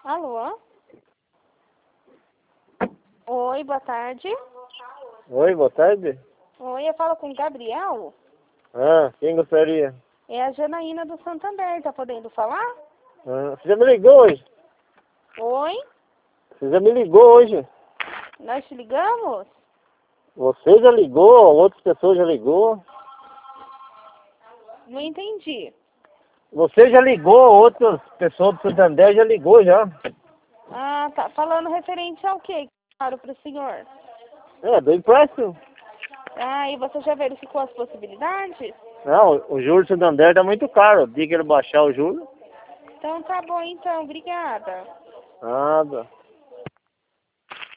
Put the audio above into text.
Alô? Oi, boa tarde. Oi, boa tarde. Oi, eu falo com o Gabriel. Quem gostaria? É a Janaína do Santander, tá podendo falar? Você já me ligou hoje? Oi? Você já me ligou hoje? Nós te ligamos? Você já ligou? Outras pessoas já ligou? Não entendi. Você já ligou? Outras pessoas do Santander já ligou já? Ah, tá. Falando referente ao quê? Claro, pro senhor. Do empréstimo. Ah, e você já verificou as possibilidades? Não, o juro do Santander tá muito caro. Diga que ele baixar o juro. Então tá bom, então. Obrigada. Nada.